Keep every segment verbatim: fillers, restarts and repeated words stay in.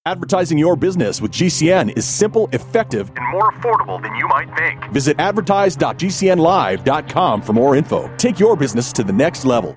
Advertising your business with G C N is simple, effective, and more affordable than you might think. Visit advertise dot g c n live dot com for more info. Take your business to the next level.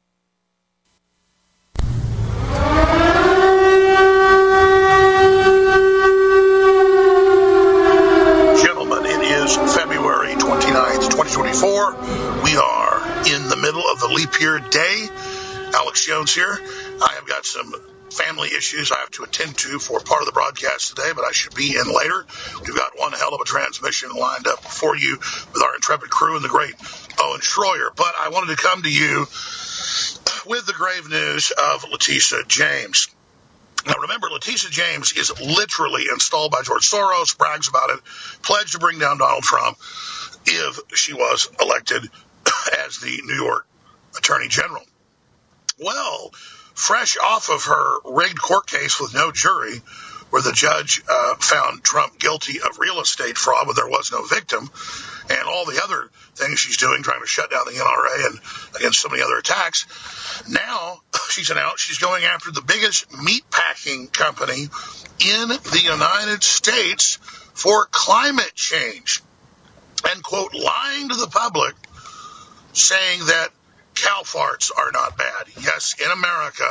Gentlemen, it is February twenty-ninth, twenty twenty-four. We are in the middle of the leap year day. Alex Jones here. I have got some family issues I have to attend to for part of the broadcast today, but I should be in later. We've got one hell of a transmission lined up for you with our intrepid crew and the great Owen Schroyer. But I wanted to come to you with the grave news of Letitia James. Now, remember, Letitia James is literally installed by George Soros, brags about it, pledged to bring down Donald Trump if she was elected as the New York Attorney General. Well, fresh off of her rigged court case with no jury, where the judge uh, found Trump guilty of real estate fraud when there was no victim, and all the other things she's doing, trying to shut down the N R A and against so many other attacks, now she's announced she's going after the biggest meatpacking company in the United States for climate change, and, quote, lying to the public, saying that cow farts are not bad. Yes, in America,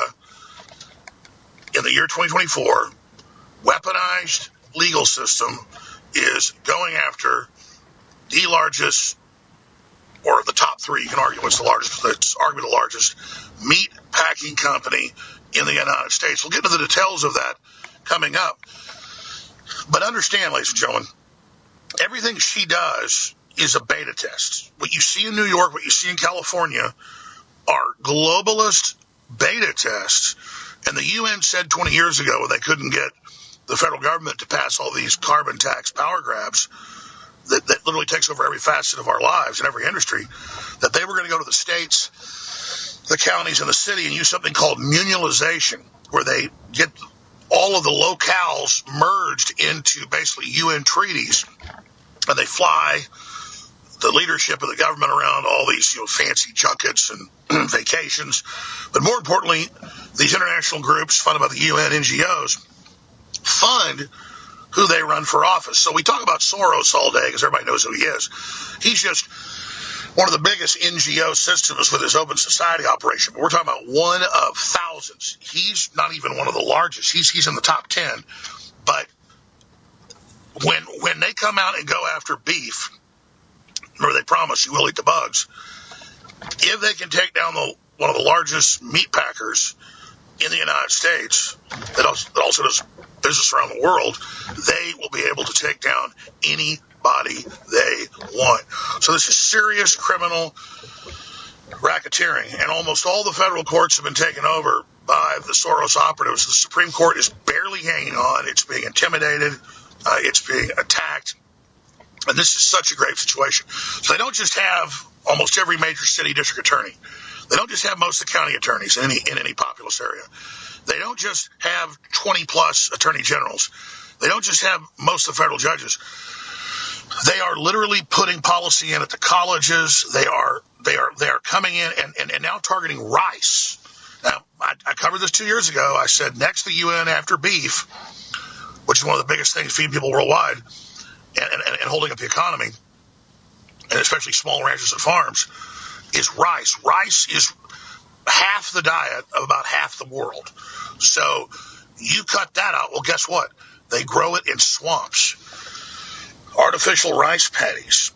in the year twenty twenty-four, weaponized legal system is going after the largest, or the top three, you can argue what's the largest, let's argue the largest meat packing company in the United States. We'll get into the details of that coming up. But understand, ladies and gentlemen, everything she does is a beta test. What you see in New York, what you see in California are globalist beta tests. And the U N said twenty years ago when they couldn't get the federal government to pass all these carbon tax power grabs that, that literally takes over every facet of our lives in every industry, that they were going to go to the states, the counties, and the city and use something called munalization, where they get all of the locales merged into basically U N treaties, and they fly the leadership of the government around all these, you know, fancy junkets and vacations. But more importantly, these international groups funded by the U N N G Os fund who they run for office. So we talk about Soros all day because everybody knows who he is. He's just one of the biggest N G O systems with his open society operation. But we're talking about one of thousands. He's not even one of the largest. He's he's in the top ten. But when when they come out and go after beef, remember, they promise you will eat the bugs. If they can take down the, one of the largest meat packers in the United States that also, that also does business around the world, they will be able to take down anybody they want. So this is serious criminal racketeering, and almost all the federal courts have been taken over by the Soros operatives. The Supreme Court is barely hanging on. It's being intimidated. Uh, it's being attacked. And this is such a grave situation. So they don't just have almost every major city district attorney. They don't just have most of the county attorneys in any in any populous area. They don't just have twenty plus attorney generals. They don't just have most of the federal judges. They are literally putting policy in at the colleges. They are they are they are coming in and, and, and now targeting rice. Now, I, I covered this two years ago. I said next to the U N after beef, which is one of the biggest things feeding people worldwide, And, and, and holding up the economy, and especially small ranches and farms, is rice. Rice is half the diet of about half the world. So you cut that out. Well, guess what? They grow it in swamps. Artificial rice paddies.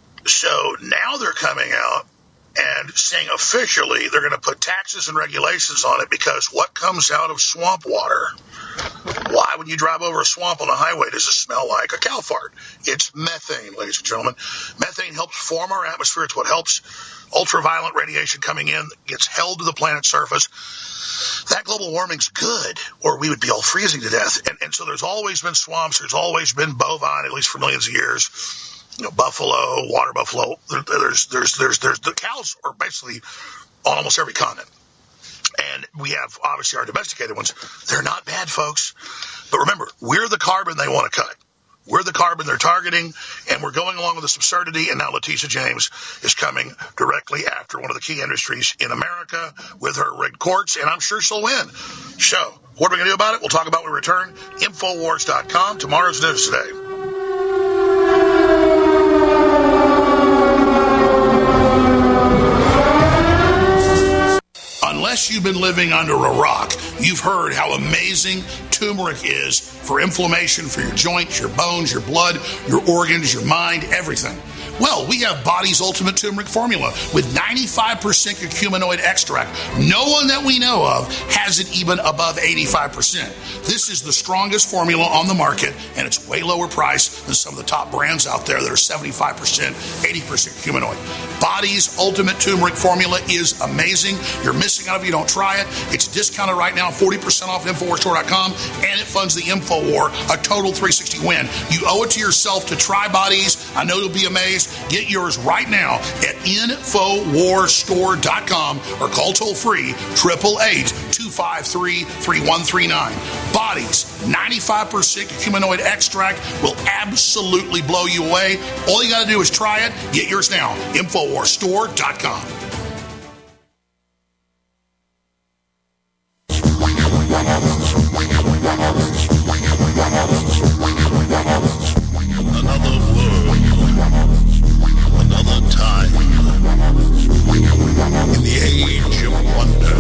So now they're coming out and saying officially they're going to put taxes and regulations on it, because what comes out of swamp water? Why, when you drive over a swamp on a highway, does it smell like a cow fart? It's methane, ladies and gentlemen. Methane helps form our atmosphere. It's what helps ultraviolet radiation coming in gets held to the planet's surface. That global warming's good, or we would be all freezing to death. And, and so there's always been swamps. There's always been bovine, at least for millions of years. You know, buffalo, water buffalo. There, there's, there's, there's, there's the cows are basically on almost every continent. And we have, obviously, our domesticated ones. They're not bad, folks. But remember, we're the carbon they want to cut. We're the carbon they're targeting, and we're going along with this absurdity, and now Letitia James is coming directly after one of the key industries in America with her rigged courts, and I'm sure she'll win. So, what are we going to do about it? We'll talk about when we return. Infowars dot com, tomorrow's news today. Unless you've been living under a rock, you've heard how amazing turmeric is for inflammation, for your joints, your bones, your blood, your organs, your mind, everything. Well, we have Body's Ultimate Turmeric Formula with ninety-five percent curcuminoid extract. No one that we know of has it even above eighty-five percent. This is the strongest formula on the market, and it's way lower price than some of the top brands out there that are seventy-five percent, eighty percent curcuminoid. Body's Ultimate Turmeric Formula is amazing. You're missing out if you don't try it. It's discounted right now, forty percent off at Infowars Store dot com, and it funds the InfoWar, a total three sixty win. You owe it to yourself to try Body's. I know you'll be amazed. Get yours right now at Infowars Store dot com or call toll free eight eight eight, two five three, three one three nine. Body's ninety-five percent curcuminoid extract will absolutely blow you away. All you got to do is try it. Get yours now. Infowars Store dot com. Another world, another time, in the age of wonder.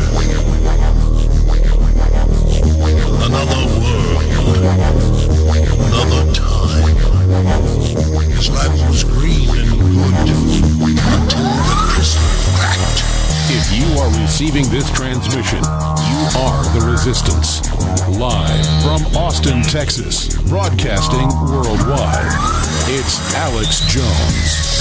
Another world, another time. His land was green and good until the crystal cracked. If you are receiving this transmission, you are the Resistance. Live from Austin, Texas, broadcasting worldwide, it's Alex Jones.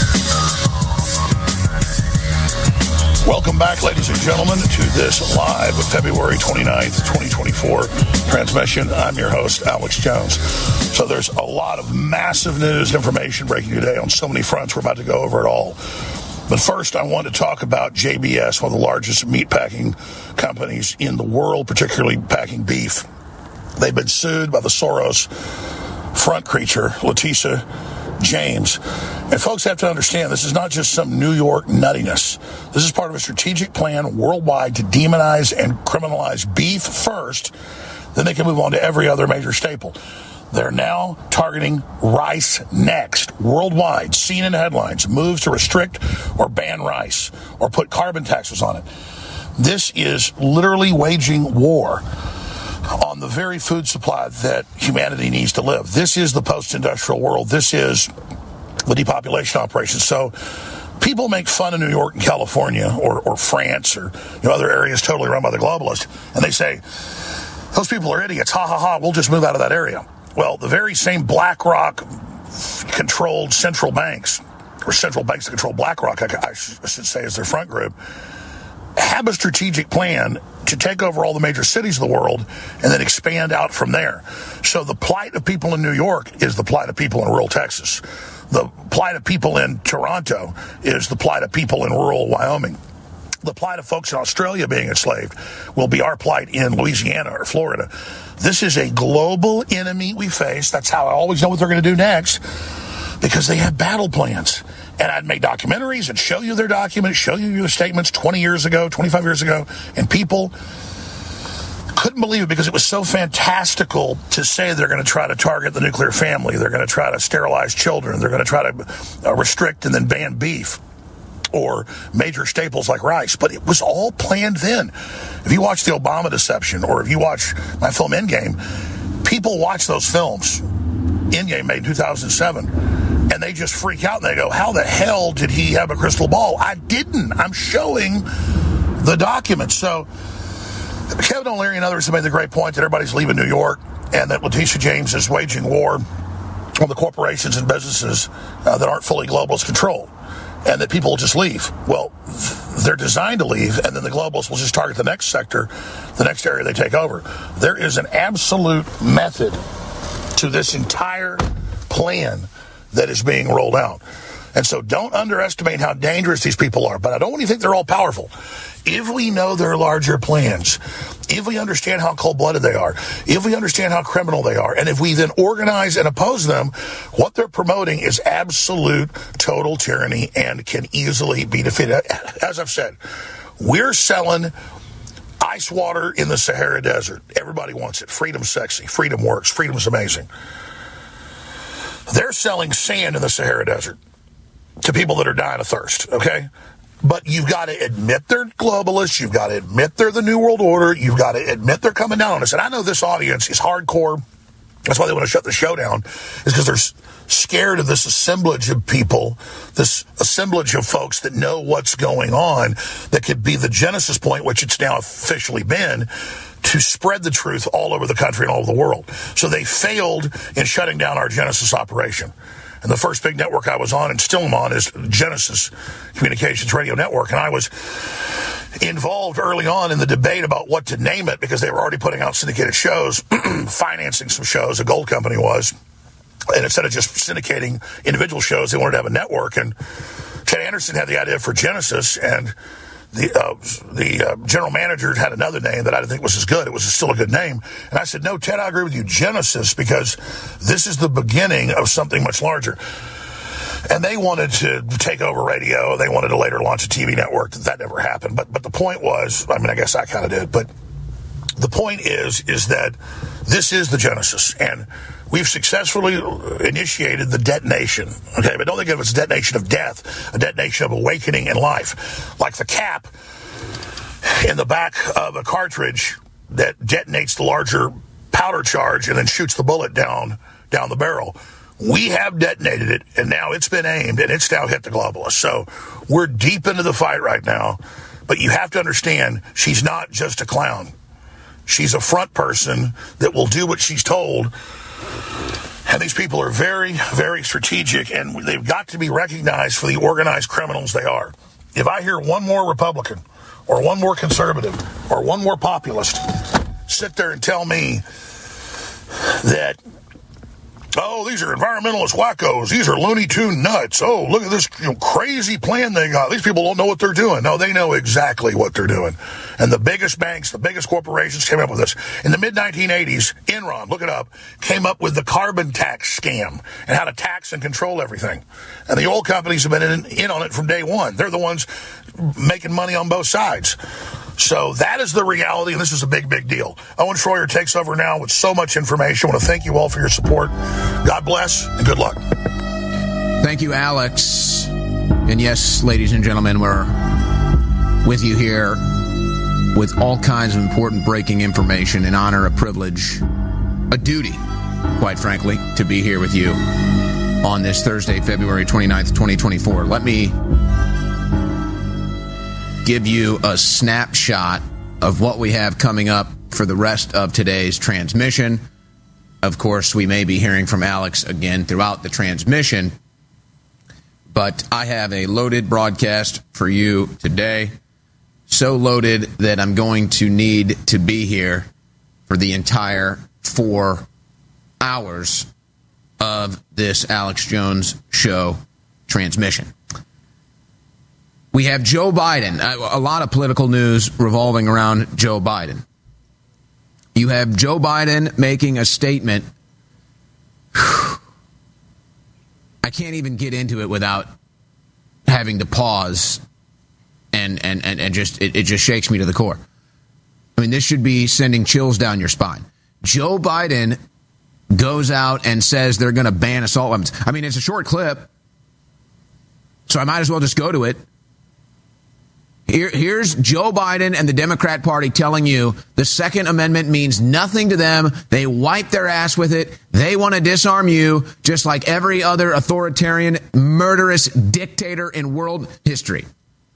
Welcome back, ladies and gentlemen, to this live February twenty-ninth, twenty twenty-four transmission. I'm your host, Alex Jones. So there's a lot of massive news and information breaking today on so many fronts. We're about to go over it all. But first, I want to talk about J B S, one of the largest meat packing companies in the world, particularly packing beef. They've been sued by the Soros front creature, Letitia James. And folks have to understand, this is not just some New York nuttiness. This is part of a strategic plan worldwide to demonize and criminalize beef first, then they can move on to every other major staple. They're now targeting rice next, worldwide. Seen in headlines, moves to restrict or ban rice or put carbon taxes on it. This is literally waging war on the very food supply that humanity needs to live. This is the post-industrial world. This is the depopulation operation. So people make fun of New York and California or, or France or you know, other areas totally run by the globalists, and they say, those people are idiots. Ha, ha, ha. We'll just move out of that area. Well, the very same BlackRock-controlled central banks, or central banks that control BlackRock, I, I should say, as their front group, have a strategic plan to take over all the major cities of the world and then expand out from there. So the plight of people in New York is the plight of people in rural Texas. The plight of people in Toronto is the plight of people in rural Wyoming. The plight of folks in Australia being enslaved will be our plight in Louisiana or Florida. This is a global enemy we face. That's how I always know what they're going to do next, because they have battle plans. And I'd make documentaries and show you their documents, show you your statements twenty years ago, twenty-five years ago, and people couldn't believe it because it was so fantastical to say they're going to try to target the nuclear family. They're going to try to sterilize children. They're going to try to uh, restrict and then ban beef or major staples like rice. But it was all planned then. If you watch the Obama deception, or if you watch my film Endgame, people watch those films. Endgame made in two thousand seven. And they just freak out and they go, how the hell did he have a crystal ball? I didn't. I'm showing the documents. So Kevin O'Leary and others have made the great point that everybody's leaving New York and that Letitia James is waging war on the corporations and businesses uh, that aren't fully globalist controlled, and that people will just leave. Well, they're designed to leave, and then the globalists will just target the next sector, the next area they take over. There is an absolute method to this entire plan that is being rolled out. And so don't underestimate how dangerous these people are. But I don't want you to think they're all powerful. If we know their larger plans, if we understand how cold-blooded they are, if we understand how criminal they are, and if we then organize and oppose them, what they're promoting is absolute total tyranny and can easily be defeated. As I've said, we're selling ice water in the Sahara Desert. Everybody wants it. Freedom's sexy. Freedom works. Freedom's amazing. They're selling sand in the Sahara Desert to people that are dying of thirst, okay? But you've got to admit they're globalists. You've got to admit they're the New World Order. You've got to admit they're coming down on us. And I know this audience is hardcore. That's why they want to shut the show down, is because they're scared of this assemblage of people, this assemblage of folks that know what's going on, that could be the genesis point, which it's now officially been, to spread the truth all over the country and all over the world. So they failed in shutting down our Genesis operation. And the first big network I was on, and still am on, is Genesis Communications Radio Network. And I was involved early on in the debate about what to name it, because they were already putting out syndicated shows, financing some shows. The Gold Company was. And instead of just syndicating individual shows, they wanted to have a network. And Ted Anderson had the idea for Genesis, and the uh, the uh, general manager had another name that I didn't think was as good. It was still a good name. And I said, no, Ted, I agree with you, Genesis, because this is the beginning of something much larger. And they wanted to take over radio. They wanted to later launch a T V network. That never happened. But but the point was, I mean, I guess I kind of did. But the point is, is that this is the Genesis. And we've successfully initiated the detonation. Okay, but don't think of it as a detonation of death, a detonation of awakening in life. Like the cap in the back of a cartridge that detonates the larger powder charge and then shoots the bullet down down the barrel. We have detonated it, and now it's been aimed, and it's now hit the globalists. So we're deep into the fight right now. But you have to understand, she's not just a clown. She's a front person that will do what she's told. And these people are very, very strategic, and they've got to be recognized for the organized criminals they are. If I hear one more Republican or one more conservative or one more populist sit there and tell me that, oh, these are environmentalist wackos. These are Looney Tune nuts. Oh, look at this you know, crazy plan they got. These people don't know what they're doing. No, they know exactly what they're doing. And the biggest banks, the biggest corporations came up with this. In the mid nineteen eighties, Enron, look it up, came up with the carbon tax scam and how to tax and control everything. And the oil companies have been in, in on it from day one. They're the ones making money on both sides. So that is the reality, and this is a big, big deal. Owen Schroyer takes over now with so much information. I want to thank you all for your support. God bless, and good luck. Thank you, Alex. And yes, ladies and gentlemen, we're with you here with all kinds of important breaking information, an honor, a privilege, a duty, quite frankly, to be here with you on this Thursday, February twenty-ninth, twenty twenty-four. Let me give you a snapshot of what we have coming up for the rest of today's transmission. Of course, we may be hearing from Alex again throughout the transmission, but I have a loaded broadcast for you today. So loaded that I'm going to need to be here for the entire four hours of this Alex Jones Show transmission. We have Joe Biden, a lot of political news revolving around Joe Biden. You have Joe Biden making a statement. I can't even get into it without having to pause, and and, and, and just it, it just shakes me to the core. I mean, this should be sending chills down your spine. Joe Biden goes out and says they're going to ban assault weapons. I mean, it's a short clip, so I might as well just go to it. Here, here's Joe Biden and the Democrat Party telling you the Second Amendment means nothing to them. They wipe their ass with it. They want to disarm you just like every other authoritarian, murderous dictator in world history.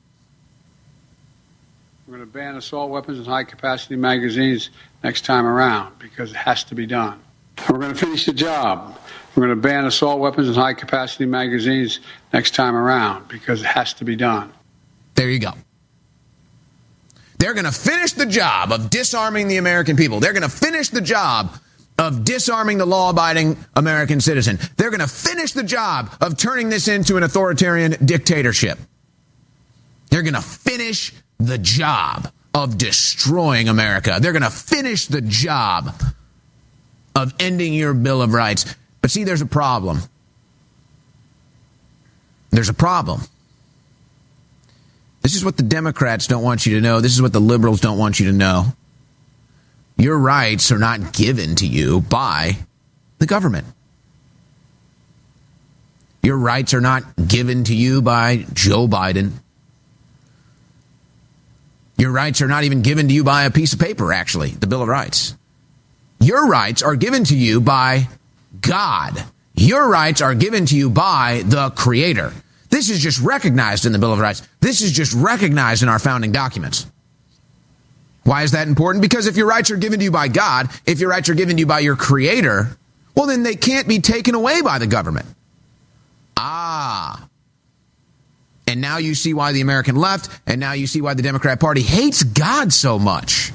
We're going to ban assault weapons and high-capacity magazines next time around because it has to be done. We're going to finish the job. We're going to ban assault weapons and high-capacity magazines next time around because it has to be done. There you go. They're going to finish the job of disarming the American people. They're going to finish the job of disarming the law-abiding American citizen. They're going to finish the job of turning this into an authoritarian dictatorship. They're going to finish the job of destroying America. They're going to finish the job of ending your Bill of Rights. But see, there's a problem. There's a problem. This is what the Democrats don't want you to know. This is what the liberals don't want you to know. Your rights are not given to you by the government. Your rights are not given to you by Joe Biden. Your rights are not even given to you by a piece of paper, actually, the Bill of Rights. Your rights are given to you by God. Your rights are given to you by the Creator. This is just recognized in the Bill of Rights. This is just recognized in our founding documents. Why is that important? Because if your rights are given to you by God, if your rights are given to you by your Creator, well, then they can't be taken away by the government. Ah. And now you see why the American left, and now you see why the Democrat Party hates God so much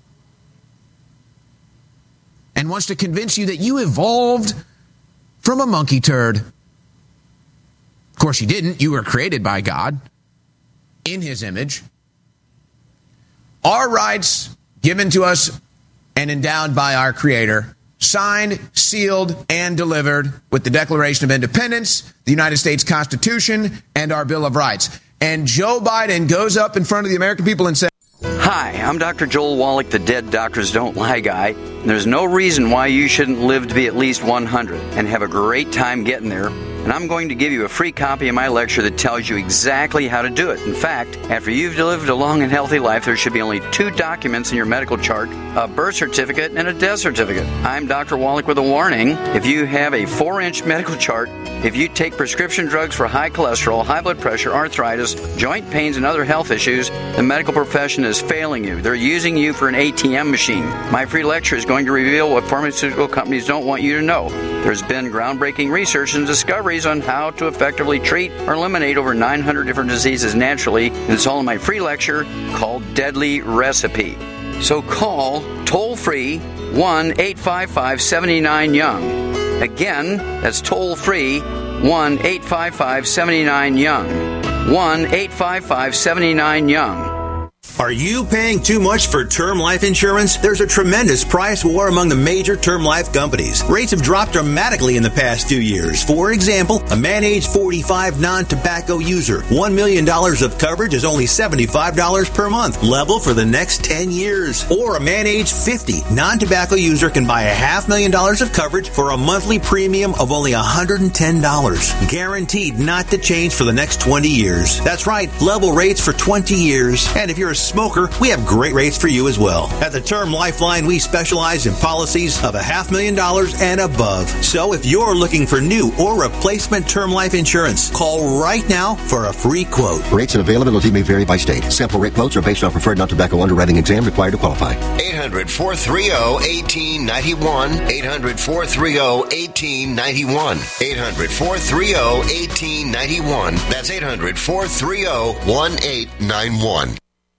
and wants to convince you that you evolved from a monkey turd. Of course, you didn't. You were created by God in His image. Our rights given to us and endowed by our Creator, signed, sealed, and delivered with the Declaration of Independence, the United States Constitution, and our Bill of Rights. And Joe Biden goes up in front of the American people and says, Hi, I'm Doctor Joel Wallach, the Dead Doctors Don't Lie guy. And there's no reason why you shouldn't live to be at least one hundred and have a great time getting there. And I'm going to give you a free copy of my lecture that tells you exactly how to do it. In fact, after you've lived a long and healthy life, there should be only two documents in your medical chart, a birth certificate and a death certificate. I'm Doctor Wallach with a warning. If you have a four-inch medical chart, if you take prescription drugs for high cholesterol, high blood pressure, arthritis, joint pains, and other health issues, the medical profession is failing you. They're using you for an A T M machine. My free lecture is going to reveal what pharmaceutical companies don't want you to know. There's been groundbreaking research and discoveries on how to effectively treat or eliminate over nine hundred different diseases naturally, and it's all in my free lecture called Deadly Recipe. So call toll-free one eight five five, seven nine, young. Again, that's toll-free one eight five five, seven nine, young. one eight five five, seven nine, young. Are you paying too much for term life insurance? There's a tremendous price war among the major term life companies. Rates have dropped dramatically in the past few years. For example, a man age forty-five non-tobacco user, one million dollars of coverage is only seventy-five dollars per month, level for the next ten years. Or a man age fifty non-tobacco user can buy a half million dollars of coverage for a monthly premium of only one hundred ten dollars. Guaranteed not to change for the next twenty years. That's right, level rates for twenty years. And if you're a smoker, we have great rates for you as well. At the Term Lifeline, we specialize in policies of a half million dollars and above. So if you're looking for new or replacement term life insurance, call right now for a free quote. Rates and availability may vary by state. Sample rate quotes are based on preferred non-tobacco underwriting exam required to qualify. eight hundred, four three zero, one eight nine one. eight hundred, four three zero, one eight nine one. eight hundred, four three zero, one eight nine one. That's eight hundred, four three zero, one eight nine one.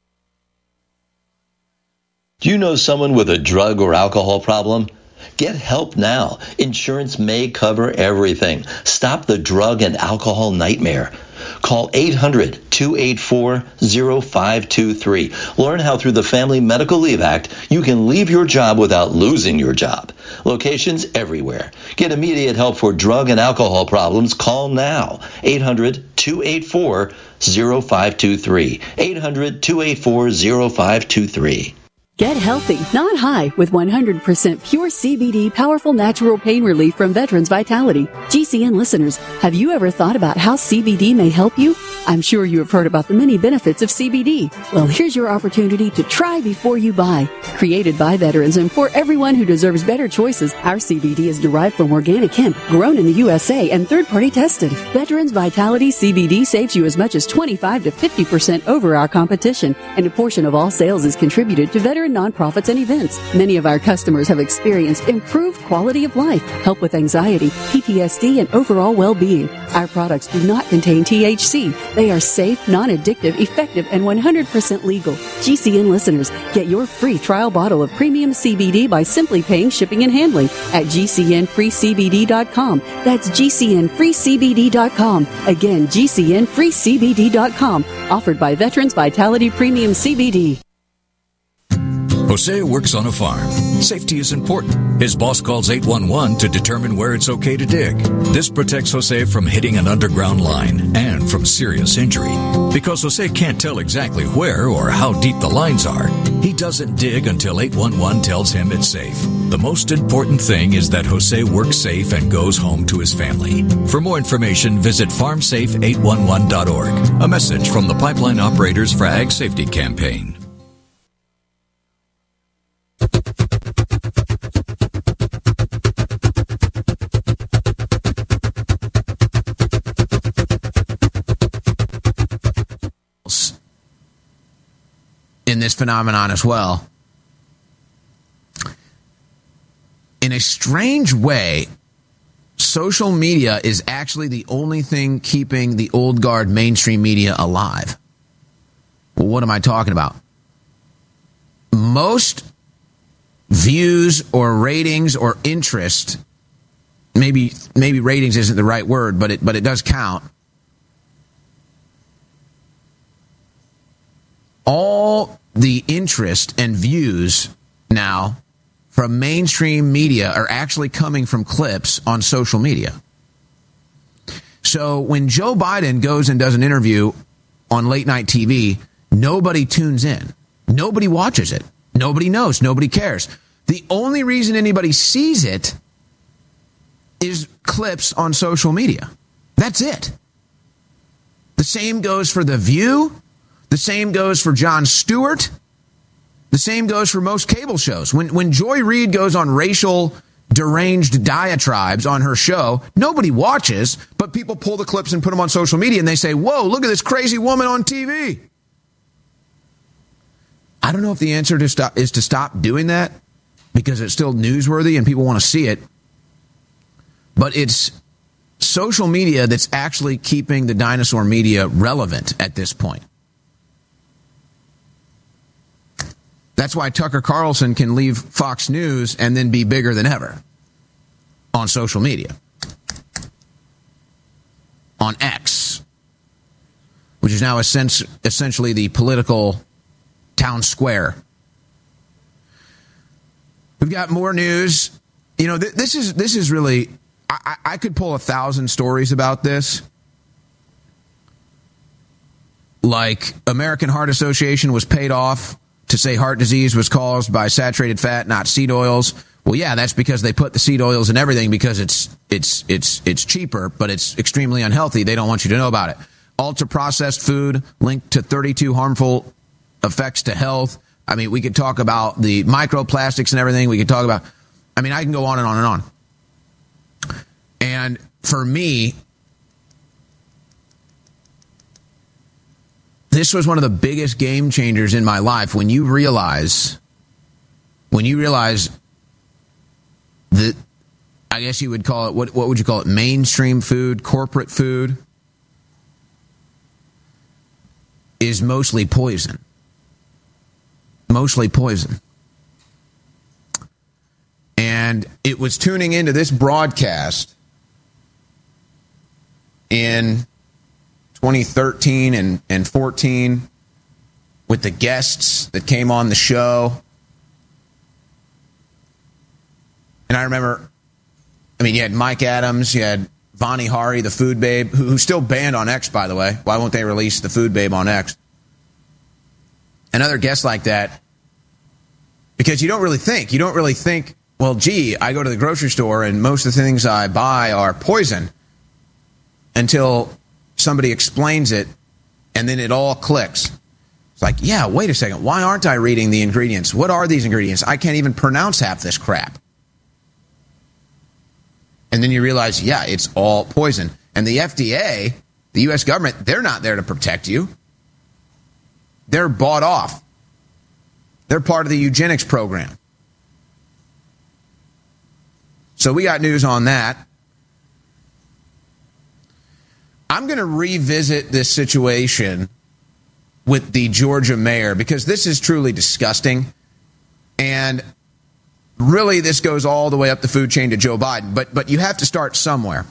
Do you know someone with a drug or alcohol problem? Get help now. Insurance may cover everything. Stop the drug and alcohol nightmare. Call eight hundred, two eight four, zero five two three. Learn how through the Family Medical Leave Act you can leave your job without losing your job. Locations everywhere. Get immediate help for drug and alcohol problems. Call now. eight hundred, two eight four, zero five two three. eight hundred, two eight four, zero five two three. Get healthy, not high, with one hundred percent pure C B D powerful natural pain relief from Veterans Vitality. G C N listeners, have you ever thought about how C B D may help you? I'm sure you have heard about the many benefits of C B D. Well, here's your opportunity to try before you buy. Created by veterans and for everyone who deserves better choices, our C B D is derived from organic hemp, grown in the U S A and third-party tested. Veterans Vitality C B D saves you as much as twenty-five to fifty percent over our competition, and a portion of all sales is contributed to Veterans volunteer in nonprofits and events. Many of our customers have experienced improved quality of life, help with anxiety, P T S D, and overall well-being. Our products do not contain T H C. They are safe, non-addictive, effective, and one hundred percent legal. G C N listeners, get your free trial bottle of premium C B D by simply paying shipping and handling at G C N free C B D dot com. That's G C N free C B D dot com. Again, G C N free C B D dot com. Offered by Veterans Vitality Premium C B D. Jose works on a farm. Safety is important. His boss calls eight one one to determine where it's okay to dig. This protects Jose from hitting an underground line and from serious injury. Because Jose can't tell exactly where or how deep the lines are, he doesn't dig until eight one one tells him it's safe. The most important thing is that Jose works safe and goes home to his family. For more information, visit farm safe eight one one dot org. A message from the Pipeline Operators for Ag Safety Campaign. In this phenomenon as well. In a strange way, social media is actually the only thing keeping the old guard mainstream media alive. Well, what am I talking about? Most views or ratings or interest, maybe maybe ratings isn't the right word, but it but it does count. All the interest and views now from mainstream media are actually coming from clips on social media. So when Joe Biden goes and does an interview on late night T V, nobody tunes in. Nobody watches it. Nobody knows. Nobody cares. The only reason anybody sees it is clips on social media. That's it. The same goes for The View. The same goes for Jon Stewart. The same goes for most cable shows. When when Joy Reid goes on racial deranged diatribes on her show, nobody watches, but people pull the clips and put them on social media and they say, whoa, look at this crazy woman on T V. I don't know if the answer to stop is to stop doing that because it's still newsworthy and people want to see it. But it's social media that's actually keeping the dinosaur media relevant at this point. That's why Tucker Carlson can leave Fox News and then be bigger than ever on social media. On X, which is now essentially the political town square. We've got more news. You know, th- this is this is really, I, I could pull a thousand stories about this. Like American Heart Association was paid off to say heart disease was caused by saturated fat, not seed oils. Well, yeah, that's because they put the seed oils in everything because it's it's it's it's cheaper, but it's extremely unhealthy. They don't want you to know about it. Ultra-processed food linked to thirty-two harmful effects to health. I mean, we could talk about the microplastics and everything. We could talk about, I mean, I can go on and on and on. And for me, this was one of the biggest game changers in my life when you realize, when you realize that, I guess you would call it, what, what would you call it? Mainstream food, corporate food is mostly poison. Mostly poison. And it was tuning into this broadcast in twenty thirteen and, and fourteen with the guests that came on the show. And I remember, I mean, you had Mike Adams, you had Vani Hari, the food babe, who, who's still banned on X, by the way. Why won't they release the food babe on X? And other guests like that. Because you don't really think. You don't really think, well, gee, I go to the grocery store and most of the things I buy are poison until somebody explains it and then it all clicks. It's like, yeah, wait a second. Why aren't I reading the ingredients? What are these ingredients? I can't even pronounce half this crap. And then you realize, yeah, it's all poison. And the F D A, the U S government, they're not there to protect you. They're bought off. They're part of the eugenics program. So we got news on that. I'm going to revisit this situation with the Georgia mayor because this is truly disgusting. And really, this goes all the way up the food chain to Joe Biden. But but you have to start somewhere.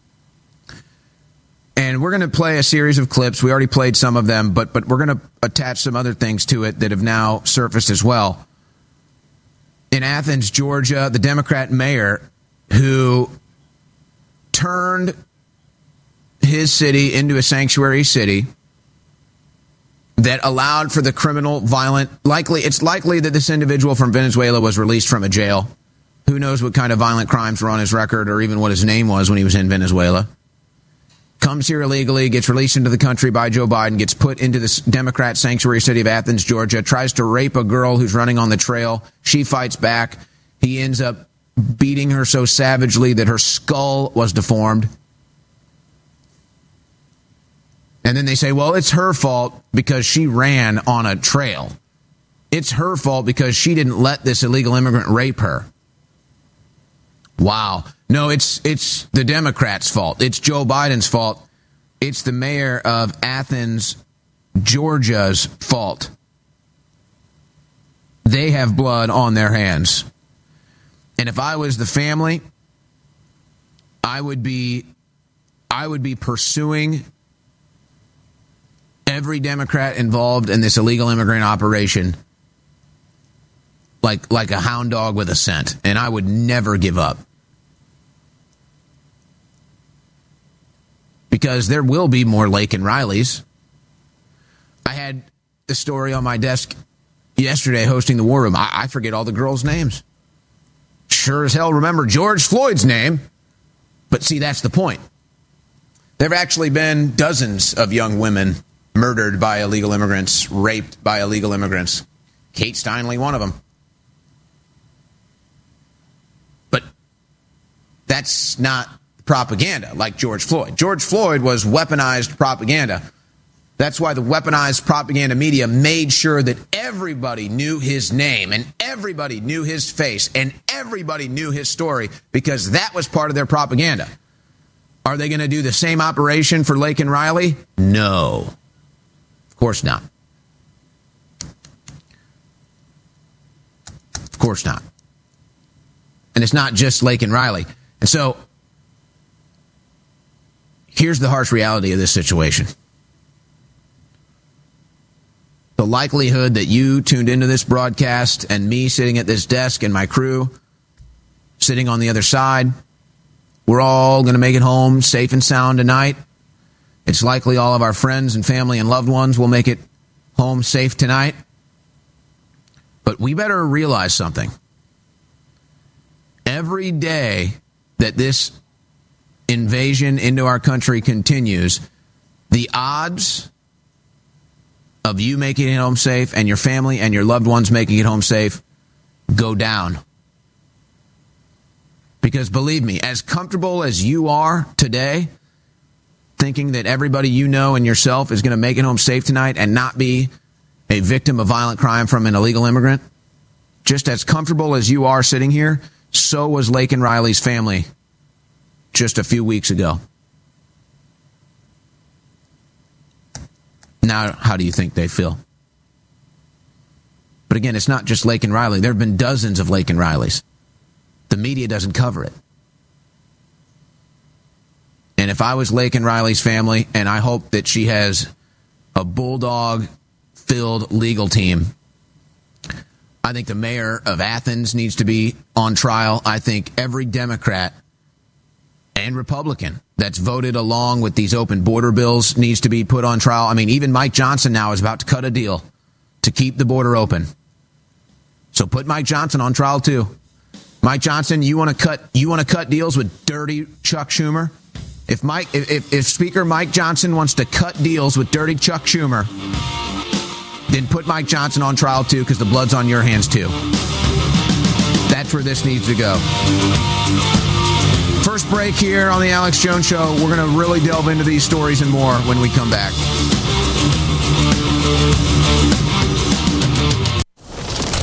And we're going to play a series of clips. We already played some of them, but but we're going to attach some other things to it that have now surfaced as well. In Athens, Georgia, the Democrat mayor who turned his city into a sanctuary city that allowed for the criminal, violent, likely, it's likely that this individual from Venezuela was released from a jail. Who knows what kind of violent crimes were on his record or even what his name was when he was in Venezuela. Comes here illegally, gets released into the country by Joe Biden, gets put into this Democrat sanctuary city of Athens, Georgia, tries to rape a girl who's running on the trail. She fights back. He ends up beating her so savagely that her skull was deformed. And then they say, well, it's her fault because she ran on a trail. It's her fault because she didn't let this illegal immigrant rape her. Wow. No, it's it's the Democrats' fault. It's Joe Biden's fault. It's the mayor of Athens, Georgia's fault. They have blood on their hands. And if I was the family, I would be I would be pursuing every Democrat involved in this illegal immigrant operation like like a hound dog with a scent, and I would never give up. Because there will be more Laken Rileys. I had the story on my desk yesterday hosting the War Room. I, I forget all the girls' names. Sure as hell remember George Floyd's name. But see, that's the point. There have actually been dozens of young women murdered by illegal immigrants, raped by illegal immigrants. Kate Steinle, one of them. But that's not propaganda like George Floyd. George Floyd was weaponized propaganda. That's why the weaponized propaganda media made sure that everybody knew his name and everybody knew his face and everybody knew his story because that was part of their propaganda. Are they going to do the same operation for Laken Riley? No. Of course not. Of course not. And it's not just Laken Riley. And so here's the harsh reality of this situation. The likelihood that you tuned into this broadcast and me sitting at this desk and my crew sitting on the other side, we're all going to make it home safe and sound tonight. It's likely all of our friends and family and loved ones will make it home safe tonight. But we better realize something. Every day that this invasion into our country continues, the odds of you making it home safe and your family and your loved ones making it home safe go down. Because believe me, as comfortable as you are today, thinking that everybody you know and yourself is going to make it home safe tonight and not be a victim of violent crime from an illegal immigrant, just as comfortable as you are sitting here, so was Laken Riley's family just a few weeks ago. Now, how do you think they feel? But again, it's not just Laken Riley. There have been dozens of Laken Rileys. The media doesn't cover it. And if I was Laken Riley's family, and I hope that she has a bulldog-filled legal team, I think the mayor of Athens needs to be on trial. I think every Democrat and Republican that's voted along with these open border bills needs to be put on trial. I mean, even Mike Johnson now is about to cut a deal to keep the border open. So put Mike Johnson on trial too. Mike Johnson, you want to cut you want to cut deals with dirty Chuck Schumer? If Mike if, if Speaker Mike Johnson wants to cut deals with dirty Chuck Schumer, then put Mike Johnson on trial too, because the blood's on your hands too. That's where this needs to go. First break here on the Alex Jones Show. We're going to really delve into these stories and more when we come back.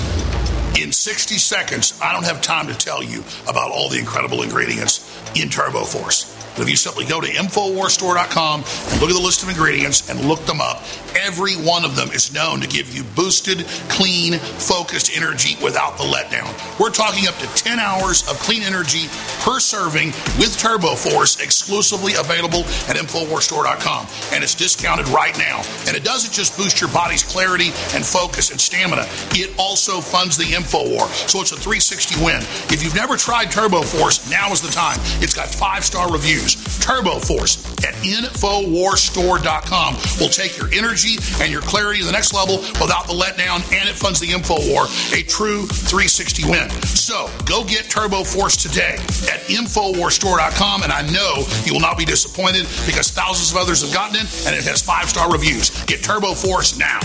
sixty seconds, I don't have time to tell you about all the incredible ingredients in Turbo Force. But if you simply go to Infowars Store dot com and look at the list of ingredients and look them up, every one of them is known to give you boosted, clean, focused energy without the letdown. We're talking up to ten hours of clean energy per serving with Turbo Force, exclusively available at Infowars Store dot com. And it's discounted right now. And it doesn't just boost your body's clarity and focus and stamina. It also funds the InfoWar. So it's a three sixty win. If you've never tried Turbo Force, now is the time. It's got five-star reviews. Turbo Force at Infowars Store dot com will take your energy and your clarity to the next level without the letdown, and it funds the InfoWar, a true three sixty win. So go get Turbo Force today at Infowars Store dot com, and I know you will not be disappointed because thousands of others have gotten it, and it has five-star reviews. Get Turbo Force now.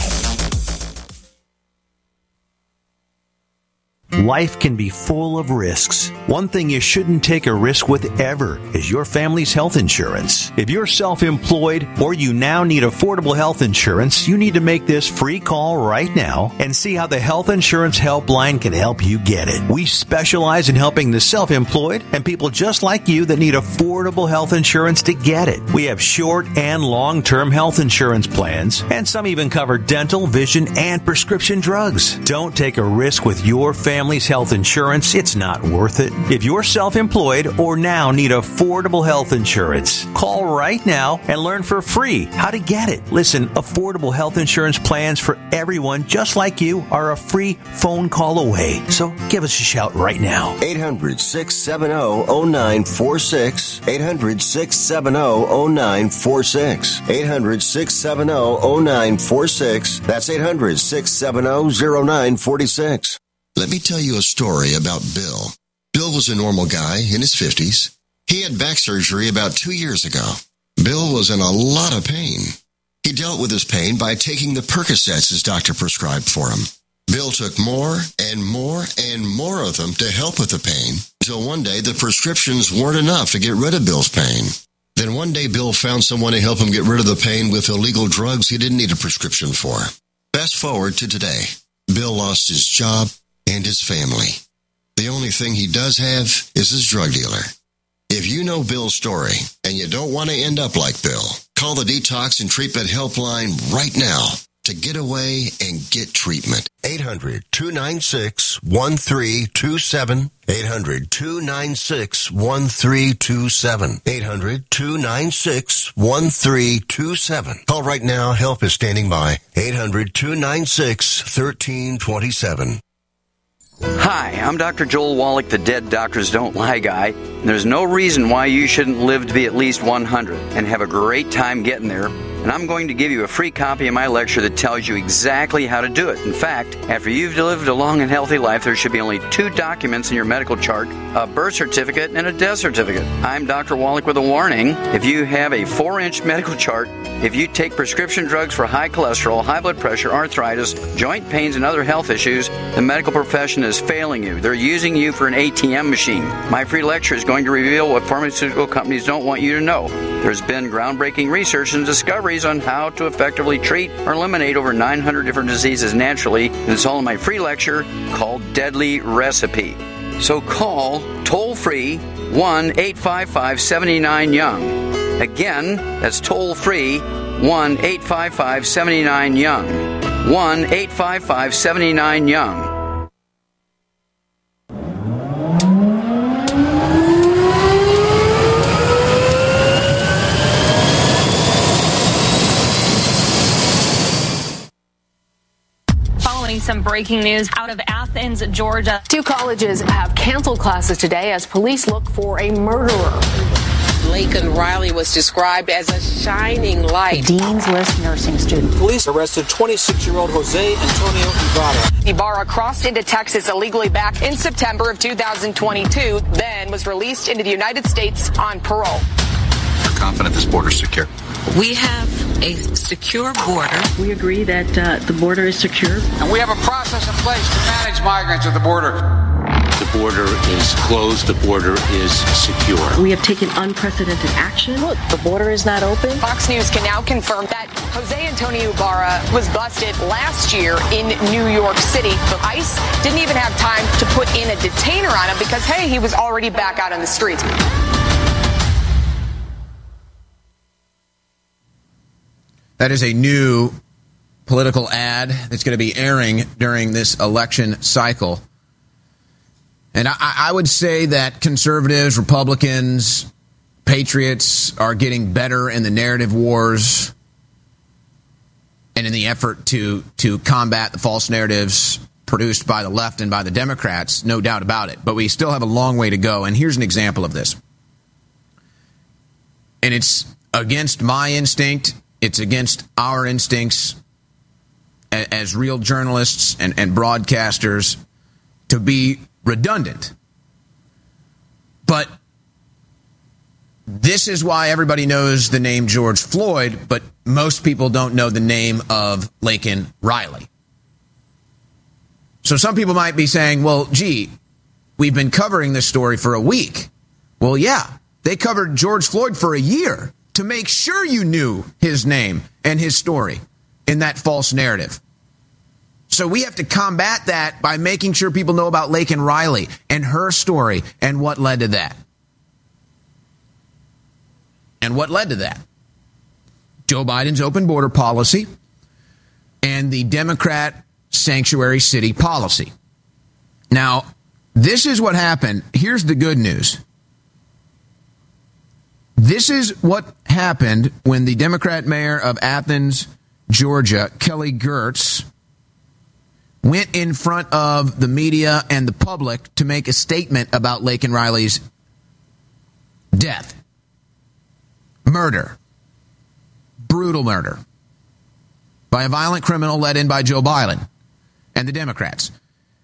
Life can be full of risks. One thing you shouldn't take a risk with ever is your family's health insurance. If you're self-employed or you now need affordable health insurance, you need to make this free call right now and see how the Health Insurance Helpline can help you get it. We specialize in helping the self-employed and people just like you that need affordable health insurance to get it. We have short and long-term health insurance plans, and some even cover dental, vision, and prescription drugs. Don't take a risk with your family. Family's health insurance, it's not worth it. If you're self-employed or now need affordable health insurance, call right now and learn for free how to get it. Listen, affordable health insurance plans for everyone just like you are a free phone call away. So give us a shout right now. eight hundred, six seven zero, zero nine four six. eight hundred, six seven zero, zero nine four six. eight hundred, six seven zero, zero nine four six. That's eight hundred, six seven zero, zero nine four six. Let me tell you a story about Bill. Bill was a normal guy in his fifties. He had back surgery about two years ago. Bill was in a lot of pain. He dealt with his pain by taking the Percocets his doctor prescribed for him. Bill took more and more and more of them to help with the pain, until one day the prescriptions weren't enough to get rid of Bill's pain. Then one day Bill found someone to help him get rid of the pain with illegal drugs he didn't need a prescription for. Fast forward to today. Bill lost his job and his family. The only thing he does have is his drug dealer. If you know Bill's story and you don't want to end up like Bill, call the Detox and Treatment Helpline right now to get away and get treatment. eight hundred, two nine six, one three two seven. eight hundred, two nine six, one three two seven. eight hundred, two nine six, one three two seven. Call right now. Help is standing by. eight hundred, two nine six, one three two seven. Hi, I'm Doctor Joel Wallach, the Dead Doctors Don't Lie guy. And there's no reason why you shouldn't live to be at least one hundred and have a great time getting there. And I'm going to give you a free copy of my lecture that tells you exactly how to do it. In fact, after you've lived a long and healthy life, there should be only two documents in your medical chart, a birth certificate and a death certificate. I'm Doctor Wallach with a warning. If you have a four-inch medical chart, if you take prescription drugs for high cholesterol, high blood pressure, arthritis, joint pains, and other health issues, the medical profession is failing you. They're using you for an A T M machine. My free lecture is going to reveal what pharmaceutical companies don't want you to know. There's been groundbreaking research and discoveries on how to effectively treat or eliminate over nine hundred different diseases naturally, and it's all in my free lecture called Deadly Recipe. So call toll-free one eight five five, seven nine, young. Again, that's toll-free one eight five five, seven nine, young. one eight five five, seven nine, young. Some breaking news out of Athens, Georgia. Two colleges have canceled classes today as police look for a murderer. Laken Riley was described as a shining light. Dean's List nursing student. Police arrested twenty-six-year-old Jose Antonio Ibarra. Ibarra crossed into Texas illegally back in September of two thousand twenty-two, then was released into the United States on parole. We're confident this border is secure. We have a secure border. We agree that uh, the border is secure. And we have a process in place to manage migrants at the border. The border is closed. The border is secure. We have taken unprecedented action. Look, the border is not open. Fox News can now confirm that Jose Antonio Ibarra was busted last year in New York City. But ICE didn't even have time to put in a detainer on him because, hey, he was already back out on the streets. That is a new political ad that's going to be airing during this election cycle. And I, I would say that conservatives, Republicans, patriots are getting better in the narrative wars and in the effort to, to combat the false narratives produced by the left and by the Democrats, no doubt about it. But we still have a long way to go. And here's an example of this. And it's against my instinct. It's against our instincts as, as real journalists and, and broadcasters to be redundant. But this is why everybody knows the name George Floyd, but most people don't know the name of Laken Riley. So some people might be saying, well, gee, we've been covering this story for a week. Well, yeah, they covered George Floyd for a year to make sure you knew his name and his story in that false narrative. So we have to combat that by making sure people know about Laken Riley and her story and what led to that. And what led to that? Joe Biden's open border policy and the Democrat sanctuary city policy. Now, this is what happened. Here's the good news. This is what happened when the Democrat mayor of Athens, Georgia, Kelly Girtz, went in front of the media and the public to make a statement about Laken Riley's death. Murder. Brutal murder. By a violent criminal led in by Joe Biden and the Democrats.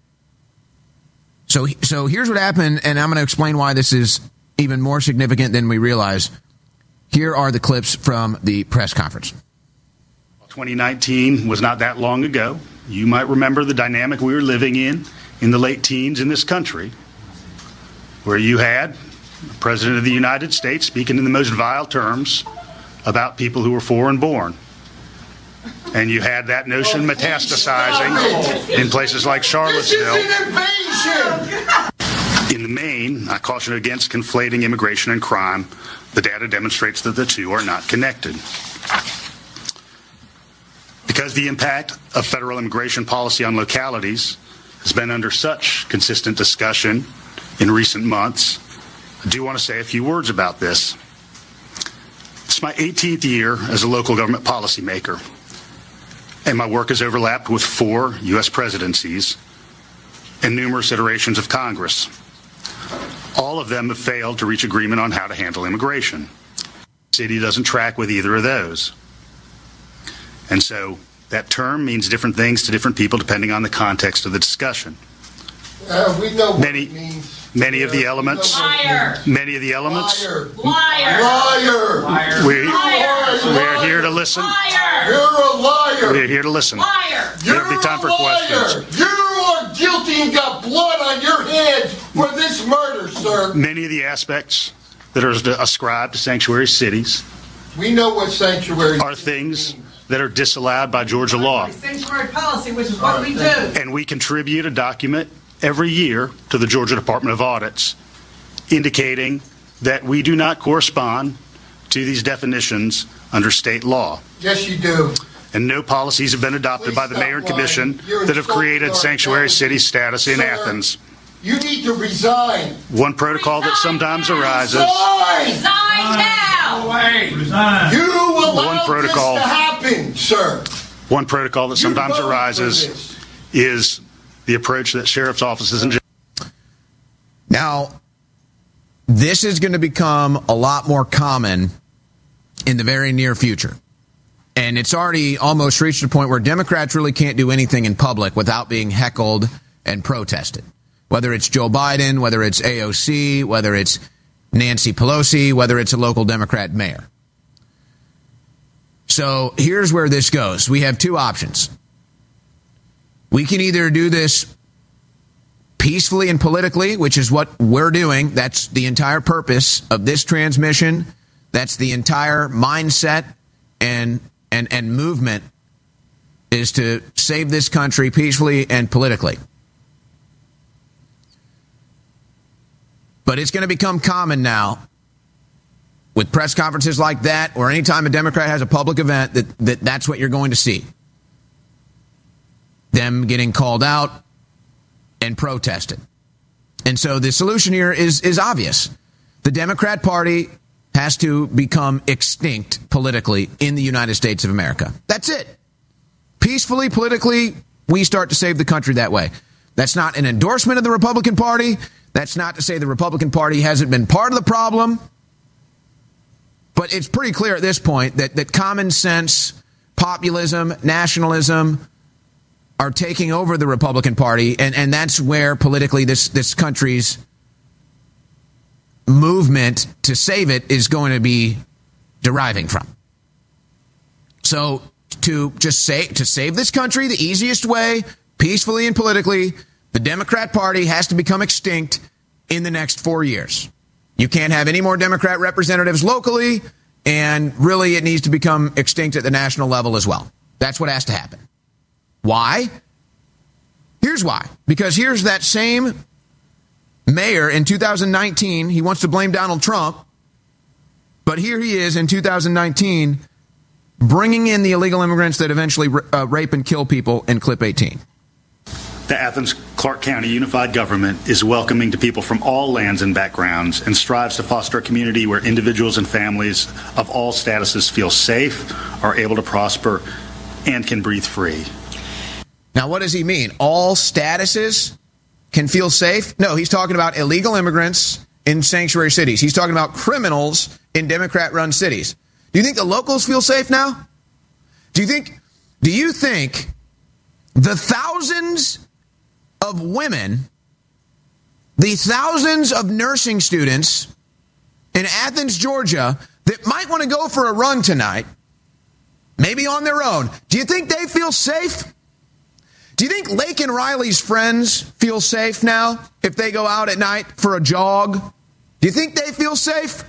So, so here's what happened, and I'm going to explain why this is even more significant than we realize. Here are the clips from the press conference. twenty nineteen was not that long ago. You might remember the dynamic we were living in in the late teens in this country, where you had the President of the United States speaking in the most vile terms about people who were foreign born. And you had that notion metastasizing in places like Charlottesville. In the main, I caution against conflating immigration and crime. The data demonstrates that the two are not connected. Because the impact of federal immigration policy on localities has been under such consistent discussion in recent months, I do want to say a few words about this. It's my eighteenth year as a local government policymaker, and my work has overlapped with four U S presidencies and numerous iterations of Congress. All of them have failed to reach agreement on how to handle immigration. The city doesn't track with either of those. And so that term means different things to different people depending on the context of the discussion. Uh, we know what many, it means. Many of the elements. Liar. Many of the elements. Liar. Liar. Liar. Liar. We, liar. we are here to listen. Liar. You're a liar. We are here to listen. Liar. There'll be time for questions. You are guilty and got blood on your hands for this murder, sir. Many of the aspects that are ascribed to sanctuary cities. We know what sanctuary are things that are disallowed by Georgia law. Sanctuary policy, which is what we do. And we contribute a document every year to the Georgia Department of Audits indicating that we do not correspond to these definitions under state law. Yes, you do. And no policies have been adopted Please by the mayor and commission that have created sanctuary city status in Sir, Athens. You need to resign. One protocol resign that sometimes now. arises. Resign, resign now. No way. Resign. You allow One protocol, this to happen, sir. One protocol that you sometimes arises is the approach that sheriff's offices and now this is going to become a lot more common in the very near future. And it's already almost reached a point where Democrats really can't do anything in public without being heckled and protested. Whether it's Joe Biden, whether it's A O C, whether it's Nancy Pelosi, whether it's a local Democrat mayor. So here's where this goes. We have two options. We can either do this peacefully and politically, which is what we're doing. That's the entire purpose of this transmission. That's the entire mindset and and and movement, is to save this country peacefully and politically. But it's going to become common now with press conferences like that, or anytime a Democrat has a public event, that, that that's what you're going to see. Them getting called out and protested. And so the solution here is, is obvious. The Democrat Party has to become extinct politically in the United States of America. That's it. Peacefully, politically, we start to save the country that way. That's not an endorsement of the Republican Party. That's not to say the Republican Party hasn't been part of the problem. But it's pretty clear at this point that, that common sense, populism, nationalism are taking over the Republican Party. And, and that's where politically this, this country's movement to save it is going to be deriving from. So to just say, to save this country the easiest way, peacefully and politically, the Democrat Party has to become extinct in the next four years. You can't have any more Democrat representatives locally, and really it needs to become extinct at the national level as well. That's what has to happen. Why? Here's why. Because here's that same mayor in two thousand nineteen. He wants to blame Donald Trump, but here he is in two thousand nineteen bringing in the illegal immigrants that eventually uh, rape and kill people in Clip eighteen. The Athens-Clarke County Unified Government is welcoming to people from all lands and backgrounds and strives to foster a community where individuals and families of all statuses feel safe, are able to prosper, and can breathe free. Now, what does he mean? All statuses can feel safe? No, he's talking about illegal immigrants in sanctuary cities. He's talking about criminals in Democrat-run cities. Do you think the locals feel safe now? Do you think, do you think the thousands of women, the thousands of nursing students in Athens, Georgia, that might want to go for a run tonight, maybe on their own, do you think they feel safe? Do you think Lake and Riley's friends feel safe now if they go out at night for a jog? Do you think they feel safe?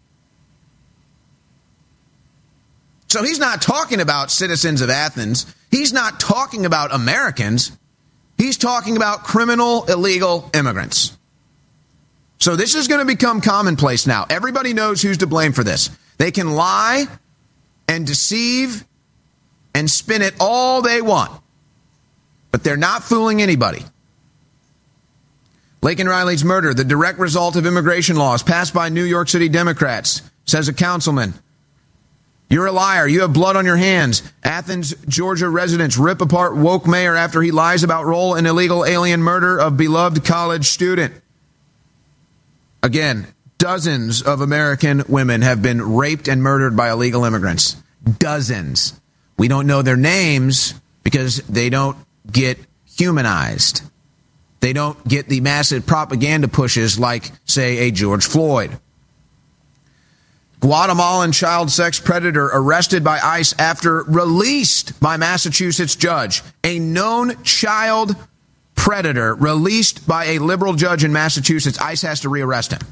So he's not talking about citizens of Athens. He's not talking about Americans. He's talking about criminal, illegal immigrants. So this is going to become commonplace now. Everybody knows who's to blame for this. They can lie and deceive and spin it all they want, but they're not fooling anybody. Laken Riley's murder, the direct result of immigration laws passed by New York City Democrats, says a councilman. You're a liar. You have blood on your hands. Athens, Georgia residents rip apart woke mayor after he lies about role in illegal alien murder of beloved college student. Again, dozens of American women have been raped and murdered by illegal immigrants. Dozens. We don't know their names because they don't get humanized. They don't get the massive propaganda pushes like, say, a George Floyd. Guatemalan child sex predator arrested by ICE after released by Massachusetts judge. A known child predator released by a liberal judge in Massachusetts. ICE has to rearrest him.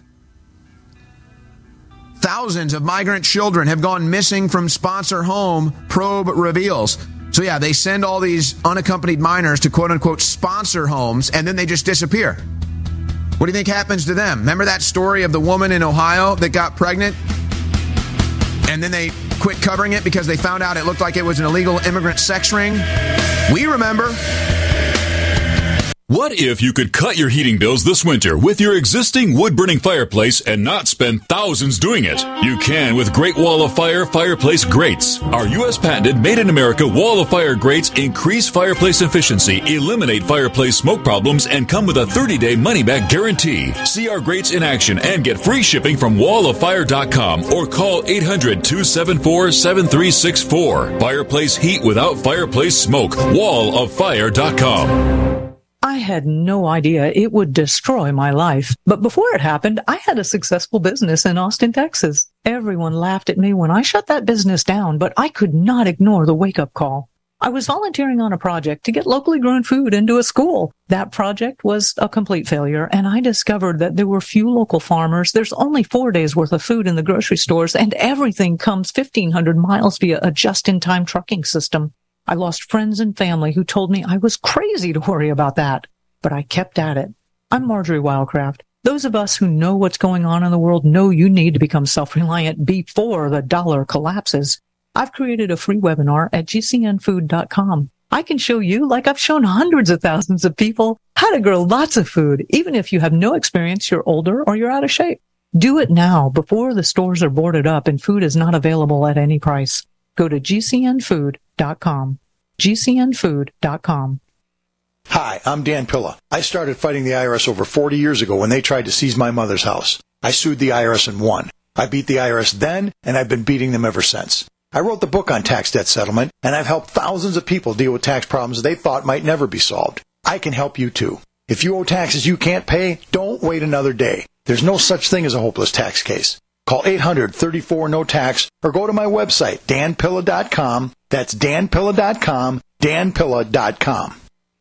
Thousands of migrant children have gone missing from sponsor home, probe reveals. So yeah, they send all these unaccompanied minors to quote-unquote sponsor homes, and then they just disappear. What do you think happens to them? Remember that story of the woman in Ohio that got pregnant? And then they quit covering it because they found out it looked like it was an illegal immigrant sex ring? We remember. What if you could cut your heating bills this winter with your existing wood-burning fireplace and not spend thousands doing it? You can with Great Wall of Fire fireplace grates. Our U S patented made-in-America Wall of Fire grates increase fireplace efficiency, eliminate fireplace smoke problems, and come with a thirty-day money-back guarantee. See our grates in action and get free shipping from wall of fire dot com or call eight hundred, two seven four, seven three six four. Fireplace heat without fireplace smoke. wall of fire dot com. I had no idea it would destroy my life. But before it happened, I had a successful business in Austin, Texas. Everyone laughed at me when I shut that business down, but I could not ignore the wake-up call. I was volunteering on a project to get locally grown food into a school. That project was a complete failure, and I discovered that there were few local farmers. There's only four days worth of food in the grocery stores, and everything comes fifteen hundred miles via a just-in-time trucking system. I lost friends and family who told me I was crazy to worry about that, but I kept at it. I'm Marjorie Wildcraft. Those of us who know what's going on in the world know you need to become self-reliant before the dollar collapses. I've created a free webinar at G C N food dot com. I can show you, like I've shown hundreds of thousands of people, how to grow lots of food, even if you have no experience, you're older, or you're out of shape. Do it now before the stores are boarded up and food is not available at any price. Go to G C N food dot com. G C N food dot com. Hi, I'm Dan Pilla. I started fighting the I R S over forty years ago when they tried to seize my mother's house. I sued the I R S and won. I beat the I R S then, and I've been beating them ever since. I wrote the book on tax debt settlement, and I've helped thousands of people deal with tax problems they thought might never be solved. I can help you too. If you owe taxes you can't pay, don't wait another day. There's no such thing as a hopeless tax case. Call eight hundred, thirty-four, no tax or go to my website, Dan Pilla dot com. That's Dan Pilla dot com, Dan Pilla dot com.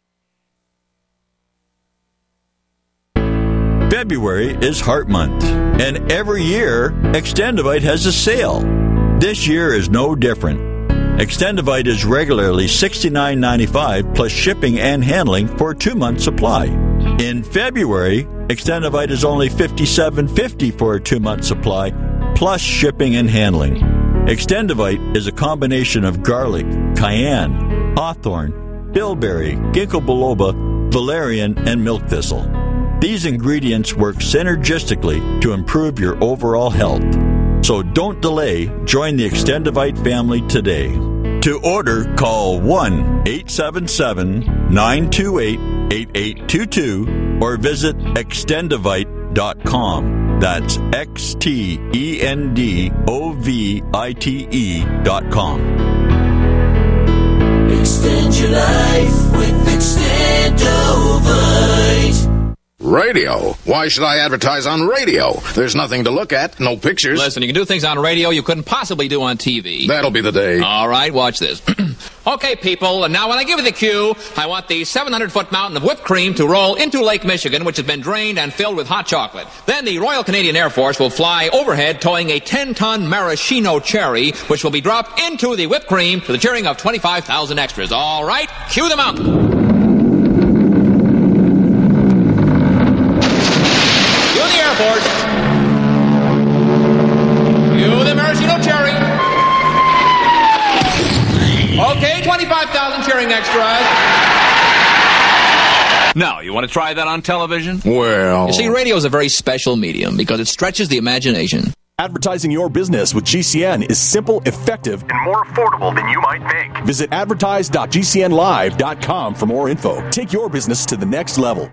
February is Heart Month, and every year, Extendivite has a sale. This year is no different. Extendivite is regularly sixty-nine ninety-five plus shipping and handling for a two-month supply. In February, Extendivite is only fifty-seven fifty for a two-month supply plus shipping and handling. Extendivite is a combination of garlic, cayenne, hawthorn, bilberry, ginkgo biloba, valerian, and milk thistle. These ingredients work synergistically to improve your overall health. So don't delay. Join the Extendivite family today. To order, call one eight seven seven, nine two eight, eight eight two two or visit extendivite dot com. That's X T E N D O V I T E dot com. Extend your life with Extendovite. Radio. Why should I advertise on radio? There's nothing to look at, no pictures. Listen, you can do things on radio you couldn't possibly do on T V. That'll be the day. All right, watch this. Okay, people, and now when I give you the cue, I want the seven hundred foot mountain of whipped cream to roll into Lake Michigan, which has been drained and filled with hot chocolate. Then the Royal Canadian Air Force will fly overhead towing a ten ton maraschino cherry, which will be dropped into the whipped cream to the cheering of twenty-five thousand extras. All right, cue the mountain. Airport. Cue the maraschino cherry. Okay, twenty-five thousand cheering extras. Now, you want to try that on television? Well... You see, radio is a very special medium because it stretches the imagination. Advertising your business with G C N is simple, effective, and more affordable than you might think. Visit advertise dot G C N live dot com for more info. Take your business to the next level.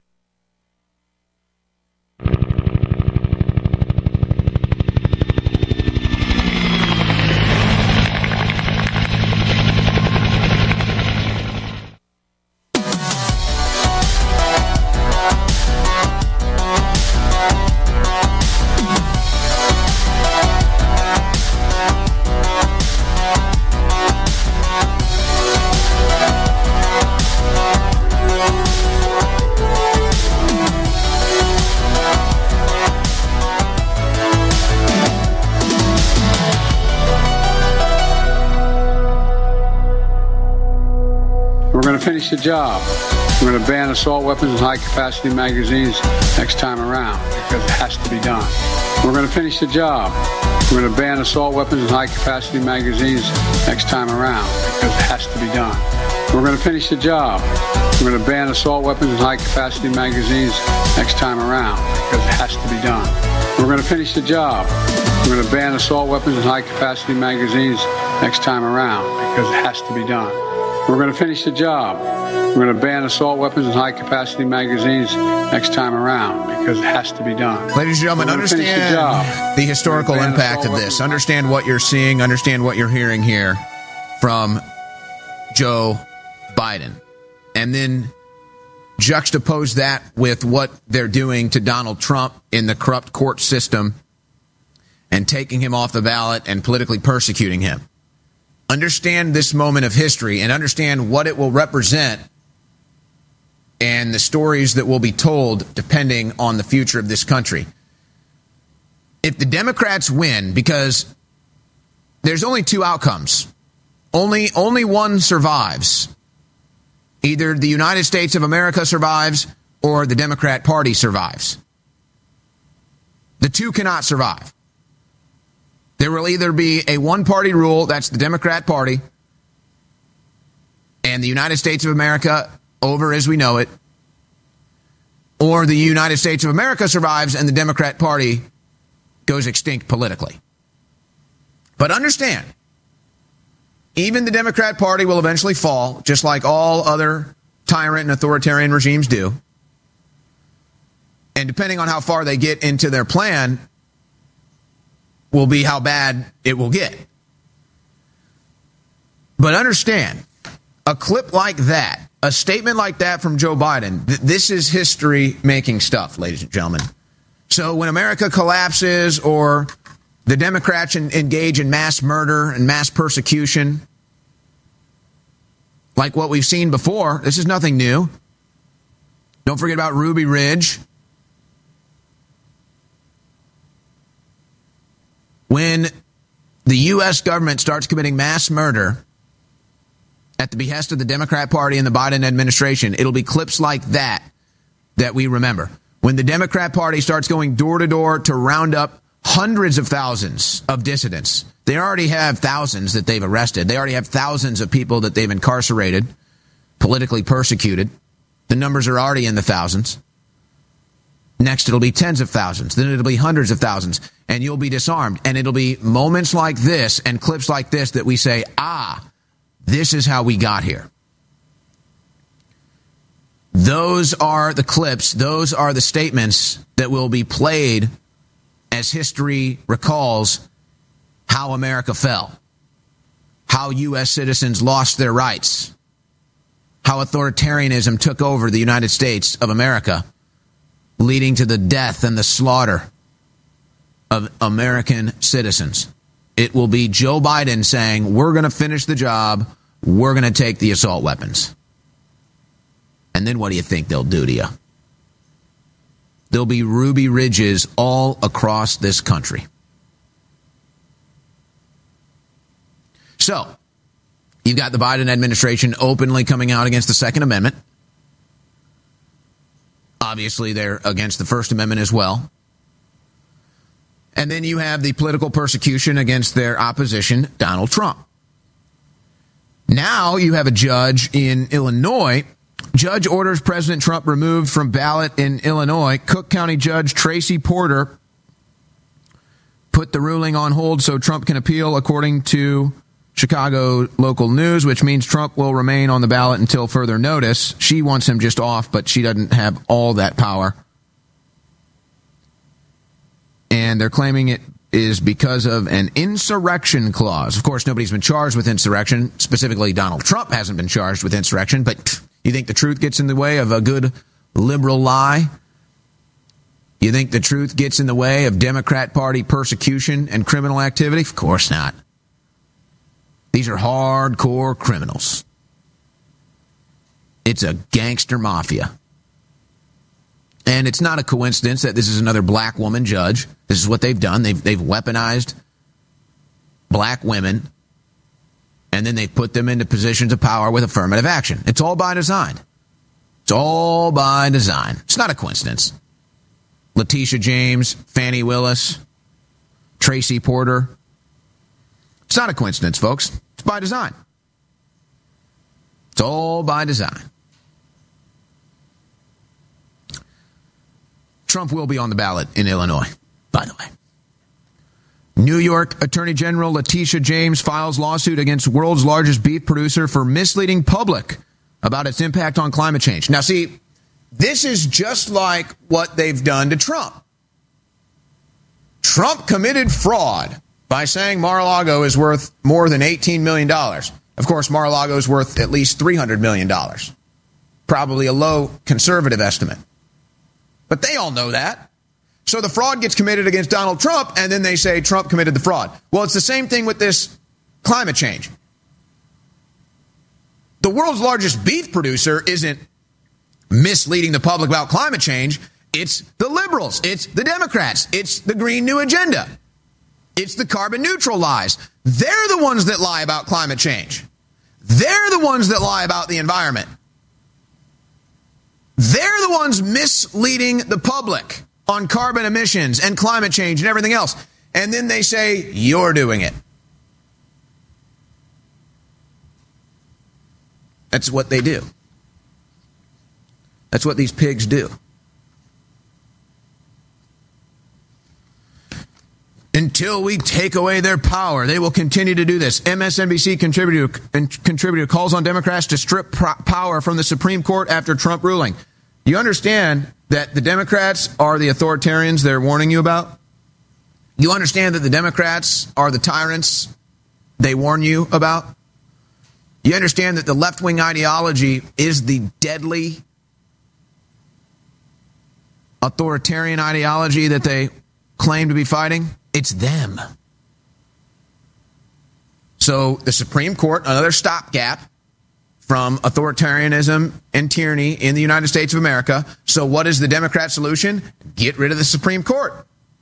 Finish the job. We're going to ban assault weapons and high-capacity magazines next time around because it has to be done. We're going to finish the job. We're going to ban assault weapons and high-capacity magazines next time around because it has to be done. We're going to finish the job. We're going to ban assault weapons and high-capacity magazines next time around because it has to be done. We're going to finish the job. We're going to ban assault weapons and high-capacity magazines next time around because it has to be done. We're going to finish the job. We're going to ban assault weapons and high-capacity magazines next time around because it has to be done. Ladies and gentlemen, understand the, the historical impact of this. Understand what you're seeing. Understand what you're hearing here from Joe Biden. And then juxtapose that with what they're doing to Donald Trump in the corrupt court system and taking him off the ballot and politically persecuting him. Understand this moment of history and understand what it will represent and the stories that will be told depending on the future of this country. If the Democrats win, because there's only two outcomes, only only one survives. Either the United States of America survives or the Democrat Party survives. The two cannot survive. There will either be a one-party rule, that's the Democrat Party, and the United States of America over as we know it, or the United States of America survives and the Democrat Party goes extinct politically. But understand, even the Democrat Party will eventually fall, just like all other tyrant and authoritarian regimes do. And depending on how far they get into their plan, will be how bad it will get. But understand, a clip like that, a statement like that from Joe Biden, th- this is history-making stuff, ladies and gentlemen. So when America collapses or the Democrats en- engage in mass murder and mass persecution, like what we've seen before, this is nothing new. Don't forget about Ruby Ridge. When the U S government starts committing mass murder at the behest of the Democrat Party and the Biden administration, it'll be clips like that that we remember. When the Democrat Party starts going door to door to round up hundreds of thousands of dissidents, they already have thousands that they've arrested. They already have thousands of people that they've incarcerated, politically persecuted. The numbers are already in the thousands. Next, it'll be tens of thousands. Then it'll be hundreds of thousands. And you'll be disarmed. And it'll be moments like this and clips like this that we say, ah, this is how we got here. Those are the clips. Those are the statements that will be played as history recalls how America fell, how U S citizens lost their rights, how authoritarianism took over the United States of America, leading to the death and the slaughter of American citizens. It will be Joe Biden saying, we're going to finish the job. We're going to take the assault weapons. And then what do you think they'll do to you? There'll be Ruby Ridges all across this country. So, you've got the Biden administration openly coming out against the Second Amendment. Obviously, they're against the First Amendment as well. And then you have the political persecution against their opposition, Donald Trump. Now you have a judge in Illinois. Judge orders President Trump removed from ballot in Illinois. Cook County Judge Tracy Porter put the ruling on hold so Trump can appeal, according to Chicago local news, which means Trump will remain on the ballot until further notice. She wants him just off, but she doesn't have all that power. And they're claiming it is because of an insurrection clause. Of course, nobody's been charged with insurrection. Specifically, Donald Trump hasn't been charged with insurrection. But pff, you think the truth gets in the way of a good liberal lie? You think the truth gets in the way of Democrat Party persecution and criminal activity? Of course not. These are hardcore criminals. It's a gangster mafia. And it's not a coincidence that this is another black woman judge. This is what they've done. They've, they've weaponized black women, and then they put them into positions of power with affirmative action. It's all by design. It's all by design. It's not a coincidence. Letitia James, Fannie Willis, Tracy Porter. It's not a coincidence, folks. It's by design. It's all by design. Trump will be on the ballot in Illinois, by the way. New York Attorney General Letitia James files lawsuit against world's largest beef producer for misleading public about its impact on climate change. Now, see, this is just like what they've done to Trump. Trump committed fraud by saying Mar-a-Lago is worth more than eighteen million dollars. Of course, Mar-a-Lago is worth at least three hundred million dollars. Probably a low conservative estimate. But they all know that. So the fraud gets committed against Donald Trump, and then they say Trump committed the fraud. Well, it's the same thing with this climate change. The world's largest beef producer isn't misleading the public about climate change. It's the liberals. It's the Democrats. It's the Green New Agenda. It's the carbon neutral lies. They're the ones that lie about climate change. They're the ones that lie about the environment. They're the ones misleading the public on carbon emissions and climate change and everything else. And then they say, you're doing it. That's what they do. That's what these pigs do. Until we take away their power, they will continue to do this. M S N B C contributor, contributor calls on Democrats to strip power from the Supreme Court after Trump ruling. You understand that the Democrats are the authoritarians they're warning you about? You understand that the Democrats are the tyrants they warn you about? You understand that the left-wing ideology is the deadly authoritarian ideology that they claim to be fighting? It's them. So the Supreme Court, another stopgap from authoritarianism and tyranny in the United States of America. So what is the Democrat solution? Get rid of the Supreme Court.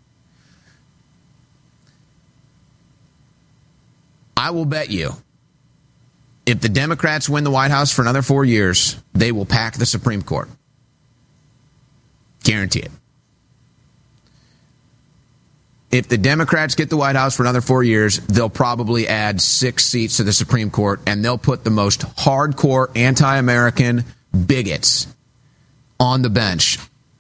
I will bet you, if the Democrats win the White House for another four years, they will pack the Supreme Court. Guarantee it. If the Democrats get the White House for another four years, they'll probably add six seats to the Supreme Court, and they'll put the most hardcore anti-American bigots on the bench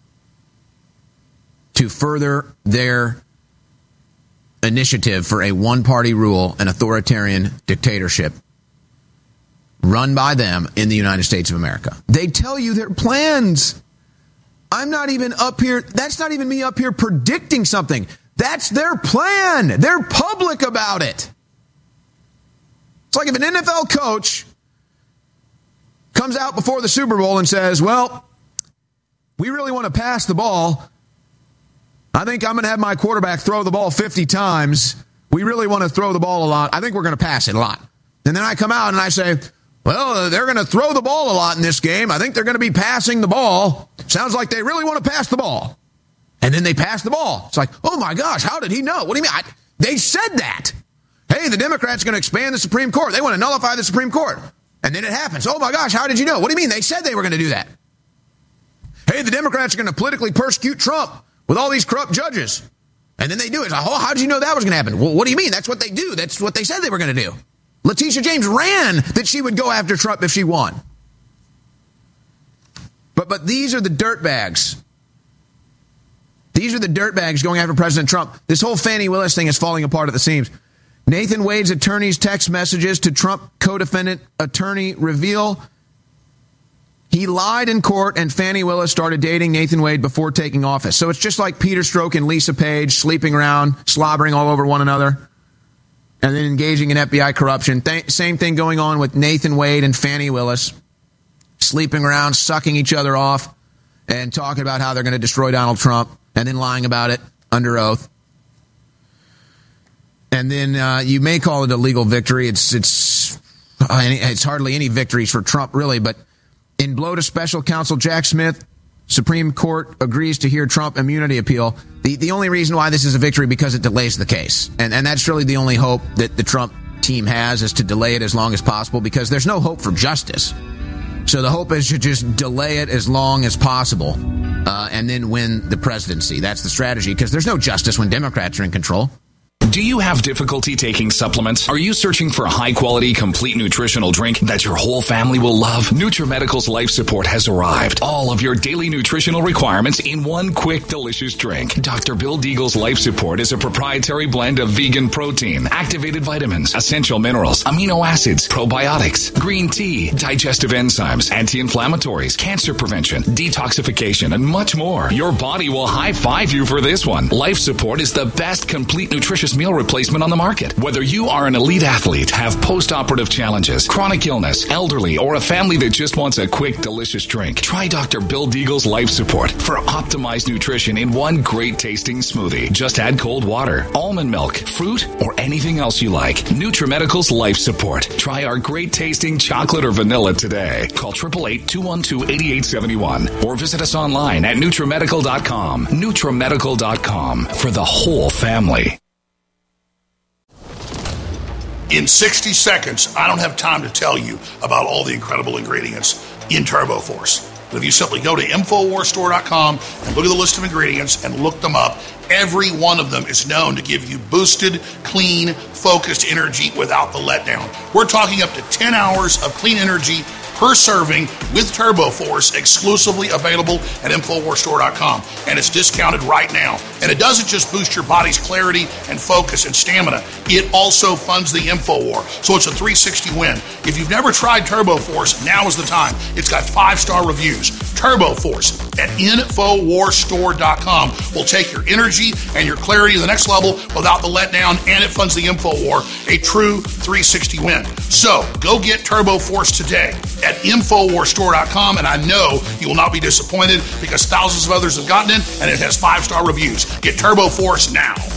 to further their initiative for a one-party rule, an authoritarian dictatorship run by them in the United States of America. They tell you their plans. I'm not even up here. That's not even me up here predicting something. That's their plan. They're public about it. It's like if an N F L coach comes out before the Super Bowl and says, well, we really want to pass the ball. I think I'm going to have my quarterback throw the ball fifty times. We really want to throw the ball a lot. I think we're going to pass it a lot. And then I come out and I say, well, they're going to throw the ball a lot in this game. I think they're going to be passing the ball. Sounds like they really want to pass the ball. And then they pass the ball. It's like, oh, my gosh, how did he know? What do you mean? I, they said that. Hey, the Democrats are going to expand the Supreme Court. They want to nullify the Supreme Court. And then it happens. Oh, my gosh, how did you know? What do you mean? They said they were going to do that. Hey, the Democrats are going to politically persecute Trump with all these corrupt judges. And then they do it. It's like, oh, how did you know that was going to happen? Well, what do you mean? That's what they do. That's what they said they were going to do. Letitia James ran that she would go after Trump if she won. But but these are the dirtbags. These are the dirtbags going after President Trump. This whole Fani Willis thing is falling apart at the seams. Nathan Wade's attorney's text messages to Trump co-defendant attorney reveal he lied in court and Fani Willis started dating Nathan Wade before taking office. So it's just like Peter Strzok and Lisa Page sleeping around, slobbering all over one another, and then engaging in F B I corruption. Th- same thing going on with Nathan Wade and Fani Willis, sleeping around, sucking each other off, and talking about how they're going to destroy Donald Trump, and then lying about it under oath. And then uh, you may call it a legal victory. It's it's uh, it's hardly any victories for Trump, really. But in blow to special counsel Jack Smith, Supreme Court agrees to hear Trump immunity appeal. The the only reason why this is a victory because it delays the case. And, and that's really the only hope that the Trump team has, is to delay it as long as possible, because there's no hope for justice. So the hope is to just delay it as long as possible uh, and then win the presidency. That's the strategy, because there's no justice when Democrats are in control. Do you have difficulty taking supplements? Are you searching for a high-quality, complete nutritional drink that your whole family will love? NutriMedical's Life Support has arrived. All of your daily nutritional requirements in one quick, delicious drink. Doctor Bill Deagle's Life Support is a proprietary blend of vegan protein, activated vitamins, essential minerals, amino acids, probiotics, green tea, digestive enzymes, anti-inflammatories, cancer prevention, detoxification, and much more. Your body will high-five you for this one. Life Support is the best complete nutritious fastest meal replacement on the market. Whether you are an elite athlete, have post-operative challenges, chronic illness, elderly, or a family that just wants a quick, delicious drink, try Doctor Bill Deagle's Life Support for optimized nutrition in one great tasting smoothie. Just add cold water, almond milk, fruit, or anything else you like. NutriMedical's Life Support. Try our great tasting chocolate or vanilla today. Call eight eight eight, two one two, eight eight seven one or visit us online at NutriMedical dot com. NutriMedical dot com for the whole family. In sixty seconds, I don't have time to tell you about all the incredible ingredients in TurboForce. But if you simply go to Infowars Store dot com and look at the list of ingredients and look them up, every one of them is known to give you boosted, clean, focused energy without the letdown. We're talking up to ten hours of clean energy per serving with TurboForce, exclusively available at Infowars Store dot com. And it's discounted right now. And it doesn't just boost your body's clarity and focus and stamina. It also funds the InfoWar. So it's a three sixty win. If you've never tried TurboForce, now is the time. It's got five-star reviews. TurboForce at Infowars Store dot com will take your energy and your clarity to the next level without the letdown, and it funds the InfoWar, a true three sixty win. So go get TurboForce today at Infowars Store dot com, and I know you will not be disappointed because thousands of others have gotten it, and it has five-star reviews. Get TurboForce now.